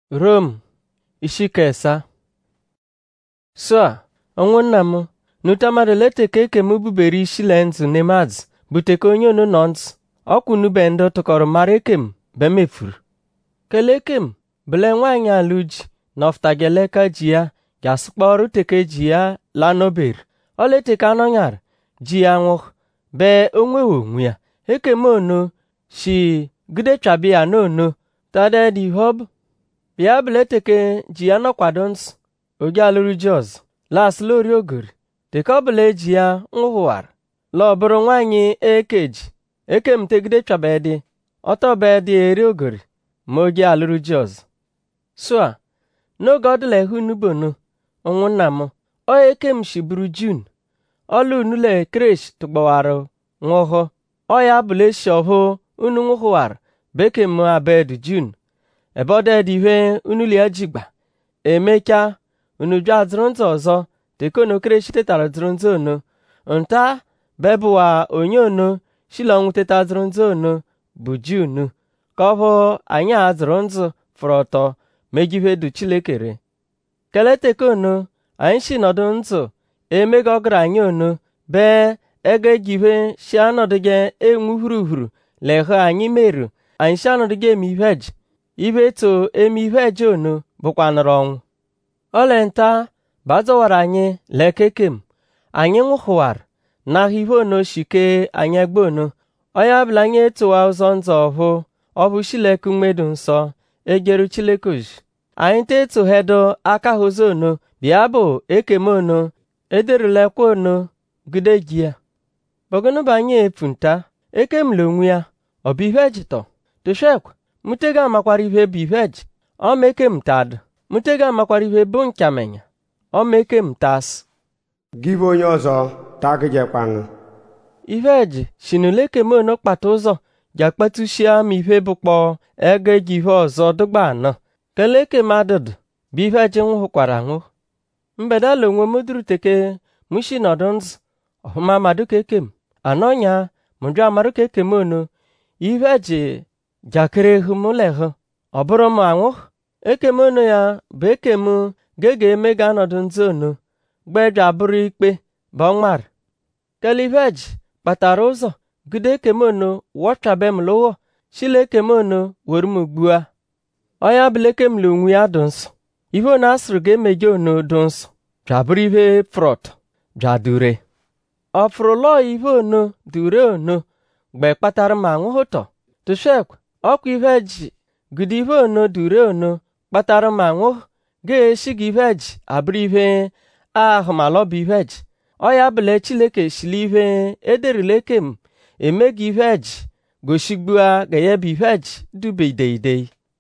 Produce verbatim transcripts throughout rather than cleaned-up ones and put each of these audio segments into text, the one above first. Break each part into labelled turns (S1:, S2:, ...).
S1: Rom isi kesa. So a ụmụnna m nutamadụ leteke eke m bubere isi le nzu nemaz buteke onye onu nọ ntụ ọkwụnụ be ndo tụkọrọ mara ekem be mefuru kele ekem bele nwaanyị alụji nọftageleka ji ya gasụkpọrụ teke ji ya lanober oleteke anọnyar ji ya nwụh be onwewo onwe ya ekem ono shi gide chabia n'ono tade di hob bịa beleteke ji ya nọkwado nsọ oge alụrụ jọz las lori ogori teke ọbụla eji ya nwụhụwara la ọbụrụ nwaanyị ekeji ekem tegide chabedi ọtọbedi eri ogori ma oge alụrụ jọz so a n'oge ọdụla ehu nubonu ụmụnna m ọ ekem shiburu jun ọlụ unule kresh tụgbawara nwụhụ ọ ya bụla eshi ọhụ unu nwụhụwara bekem abed jun ebe ọ dị ihe unuli ejigba emecha unu jụ adụrụ ntụ ọzọ teke ono kreshi tetara dụrụ ntụ ono nta bebụwa onye ono shila ọnwụ teta dụrụ ntụ ono bụ junu ka ọ bụ anyị adụrụ ntụ fọrọ ọtọ megihe du chilekere kele teke ono anyị shi nọdụ ntụ emega ọgụrụ anyị ono bee ege gihe shi anọdụge enwu huru huru lehe anyị meru anyị shi anọdụge eme ihe ji ibe to eme ihe eje ono bụkwa nọrọ ọnwụ ole nta bazọwara anyị lekekem anyị nwụhụwara na ihe ono shike anyị egbe ono onye ọbụla anyị etowa ụzọ nzọ ọhụ ọ bụ shileke mmedu nsọ egeru chilekoji anyị te etohedo aka hụzọ ono bịa bụ ekem ono ederulekwa ono gide ji ya bọgụnụba anyị efunta ekem le onwe ya ọ bụ ihe ejitọ toshekwa mutega amakwara ihe bụ ihe ji ọ meke m tadụ mutega amakwara ihe bụ nkamenya ọ meke m tas
S2: give onye ọzọ tagijekwanụ
S1: ihe ji shinuleke mono kpata ụzọ ga-akpatushia m ihe bụkpọ ego ji ihe ọzọ dụgba anọ keleke madụdụ bụ ihe ji nwụhụkwara nwụ mbedala onwe m duruteke mushi nọdụ nzụ ọhụma maduka ekem anọnya mụjụ amaruka ekem ono ihe ji jakere humulehụ ọ bụrụ m anwụ ekem ono ya bụ ekem gege eme ga anọdụ nzu ono gbeju abụrụ ikpe bụ ọnwar kelivej kpatara ụzọ gide ekem ono wọchabe m lụghọ shile ekem ono were m gbua ọya bụla ekem la onwe ya dụ nsọ ihe ono asụrụ ga-emeje ono dụ nsọ bịabụrụ ihe frọt bịadure ọ fụrụlọ ihe ono dure ono gbe kpatara m anwụhụtọ toshekwa ọkwa ihe ji gide ihe ono dure ono kpatara m anwụ ga-eshi gị ihe ji abụrụ ihe ahụmalọbụ ihe ji ọya bụla chileke shili ihe ederileke m emeghị ihe ji goshigbua ga-ya bụ ihe ji dube ideidei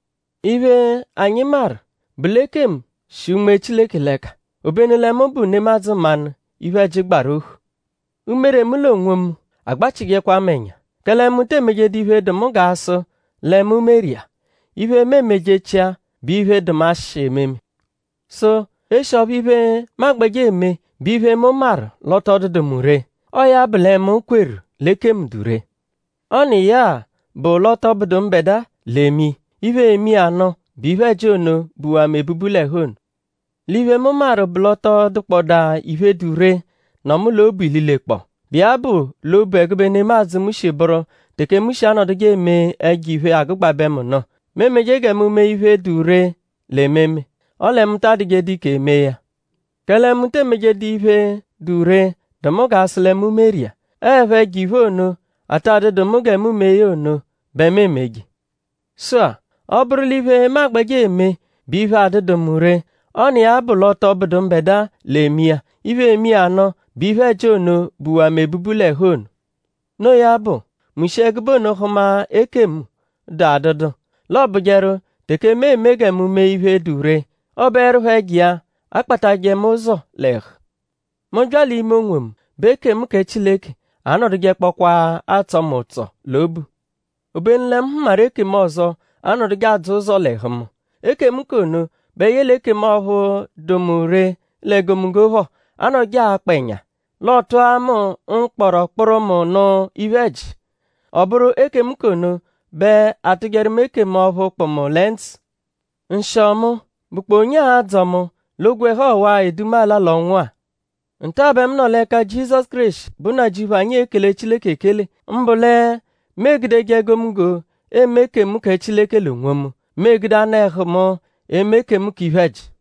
S1: ihe anyị mara bụleke m shi ume chileke leka obenele m bụ nemazụ manụ ihe ji gbara ohu umere mụla onwe m agbachighịkwa menya kele m temegede ihe dum ga-asụ lem meria ihe memejechia bụ ihe dum asha ememe so eshọbụ ihe magbaje eme bụ ihe m mara lọtọdụdụ m re ọya bụla m kweru leke m dure ọnị ya bụ lọtọbụdụ mbeda lemi ihe emi anọ bụ ihe ji ono bụwa m ebubulehon live m mara bụ lọtọdụkpọda ihe dure nọ m lobi lilekpọ bịa bụ lobu egebe nemazụ m shibụrụ teke m shi anọdụga eme ege ihe agụgbabe m nọ memeje ga emume ihe dure lememe ọlemta dịge dịka eme ya kelemte megede ihe dure dụm ga-asụla emume ria eve gị ihe ono atadụdụm ga emume ya ono bememe gị so a ọ bụrụla ihe magbaje eme bụ ihe adịdụm re ọ na ya bụla ọtọ obodo mbeda lemi ya ihe emi anọ bụ ihe je ono bụwa m ebubule hon no ya bụ mushegbon hụma ekem dụ adụdụ lọbụjerụ teke me eme ga emume ihe dure ọ bụ erụhe gị ya akpataghị m ụzọ leh m jụala ime onwe m bụ ekem ka chileke anọdụghị kpọkwa atọ m ụtọ lobu obenle m mara ekem ọzọ anọdụghị adụ ụzọ leh m ekem ka ono beyele ekem ọhụ domure legomgoho anọghị akpenya lọtụ amụ mkpọrọ kpụrụ m nụ ihe ji ọ bụrụ ekem ka ono be atụgere m ekem ọhụ kpọm lens nsọ mụ bụkwa onye a azọ mụ logwe ha ọwa edumala l'ọnwụ a. ntabe m nọ leka Jizọs Kraịst bụ na jihu anyị ekele Chileke ekele mbụle megide gị ego m go eme ke m ke Chileke l'onwe m megide anụ ehụ m eme ke m ka ihe ji